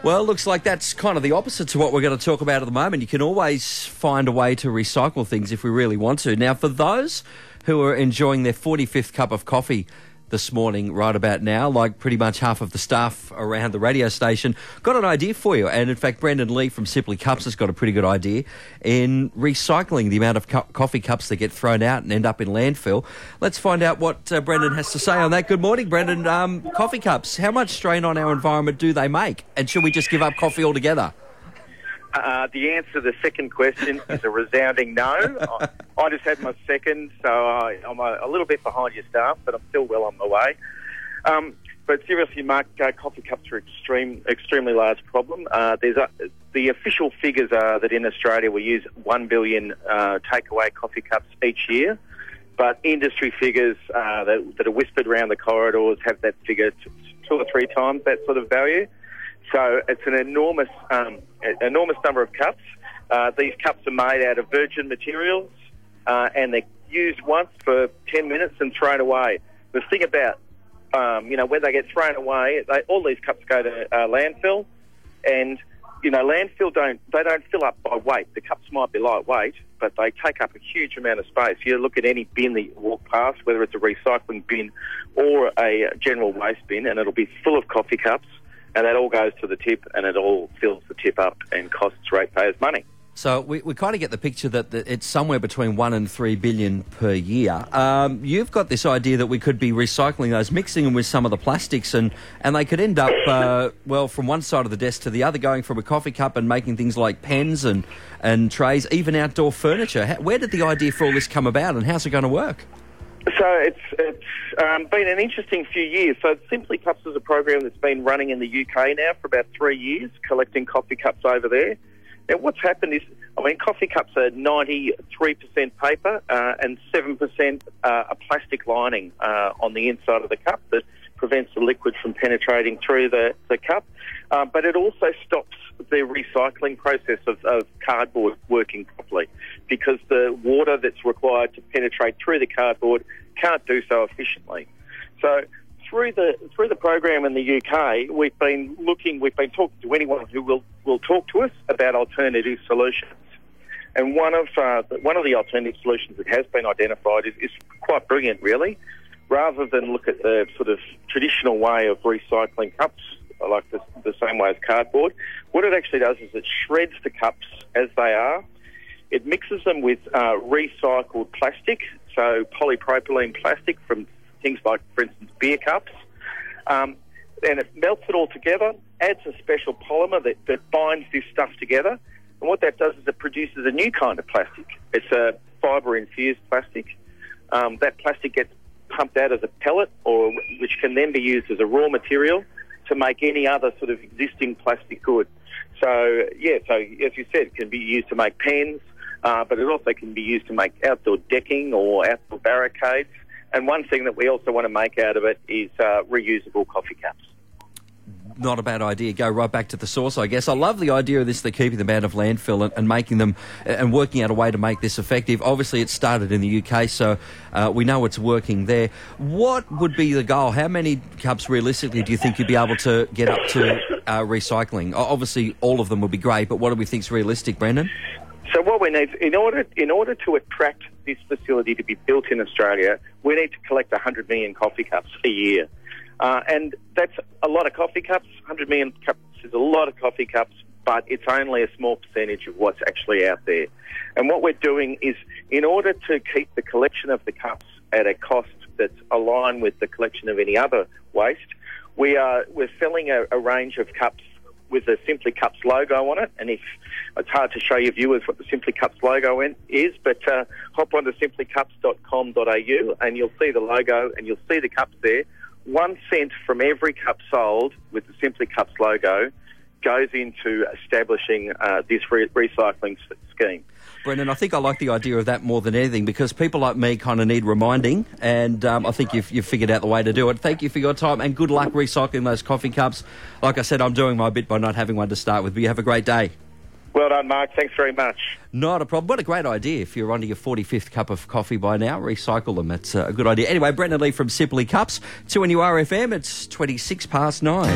Well, looks like that's kind of the opposite to what we're going to talk about at the moment. You can always find a way to recycle things if we really want to. Now, for those who are enjoying their 45th cup of coffee this morning, right about now, like pretty much half of the staff around the radio station, got an idea for you. And in fact, Brendan Lee from Simply Cups has got a pretty good idea in recycling the amount of coffee cups that get thrown out and end up in landfill. Let's find out what Brendan has to say on that. Good morning, Brendan. Coffee cups, how much strain on our environment do they make? And should we just give up coffee altogether? The answer to the second question is a resounding no. I just had my second, so I'm a little bit behind your staff, but I'm still well on my way. But seriously, Mark, coffee cups are extremely large problem. The official figures are that in Australia we use 1 billion takeaway coffee cups each year, but industry figures that are whispered around the corridors have that figure 2 or 3 times that sort of value. So it's an enormous number of cups. These cups are made out of virgin materials and they're used once for 10 minutes and thrown away. The thing about, when they get thrown away, all these cups go to landfill, and, landfill don't fill up by weight. The cups might be lightweight, but they take up a huge amount of space. You look at any bin that you walk past, whether it's a recycling bin or a general waste bin, and it'll be full of coffee cups. And that all goes to the tip, and it all fills the tip up and costs ratepayers money. So we kind of get the picture that it's somewhere between 1 and 3 billion per year. You've got this idea that we could be recycling those, mixing them with some of the plastics, and they could end up, from one side of the desk to the other, going from a coffee cup and making things like pens and trays, even outdoor furniture. Where did the idea for all this come about, and how's it going to work? So it's been an interesting few years. So Simply Cups is a program that's been running in the UK now for about 3 years, collecting coffee cups over there. Now, what's happened is, coffee cups are 93% paper and 7% a plastic lining on the inside of the cup that prevents the liquid from penetrating through the cup. But it also stops the recycling process of cardboard working properly, because the water that's required to penetrate through the cardboard can't do so efficiently. So through the program in the UK, we've been talking to anyone who will talk to us about alternative solutions. And one of the alternative solutions that has been identified is quite brilliant, really. Rather than look at the sort of traditional way of recycling cups, like the same way as cardboard, what it actually does is it shreds the cups as they are. It mixes them with recycled plastic, so polypropylene plastic from things like, for instance, beer cups. And it melts it all together, adds a special polymer that binds this stuff together. And what that does is it produces a new kind of plastic. It's a fibre-infused plastic. That plastic gets pumped out as a pellet, which can then be used as a raw material to make any other sort of existing plastic good. So as you said, it can be used to make pens, but it also can be used to make outdoor decking or outdoor barricades. And one thing that we also want to make out of it is reusable coffee cups. Not a bad idea. Go right back to the source, I guess. I love the idea of this, the keeping them out of landfill and making them and working out a way to make this effective. Obviously, it started in the UK, so we know it's working there. What would be the goal? How many cups realistically do you think you'd be able to get up to recycling? Obviously, all of them would be great, but what do we think is realistic, Brendan? So what we need, in order to attract this facility to be built in Australia, we need to collect 100 million coffee cups a year. And that's a lot of coffee cups. 100 million cups is a lot of coffee cups, but it's only a small percentage of what's actually out there. And what we're doing is, in order to keep the collection of the cups at a cost that's aligned with the collection of any other waste, we're selling a range of cups with the Simply Cups logo on it. And it's hard to show your viewers what the Simply Cups logo is, but hop onto simplycups.com.au and you'll see the logo and you'll see the cups there. 1 cent from every cup sold with the Simply Cups logo goes into establishing this recycling scheme. Brendan, I think I like the idea of that more than anything, because people like me kind of need reminding, and I think you've figured out the way to do it. Thank you for your time, and good luck recycling those coffee cups. Like I said, I'm doing my bit by not having one to start with, but you have a great day. Well done, Mark. Thanks very much. Not a problem. What a great idea. If you're onto your 45th cup of coffee by now, recycle them. It's a good idea. Anyway, Brendan Lee from Simply Cups, 2NURFM. It's 9:26.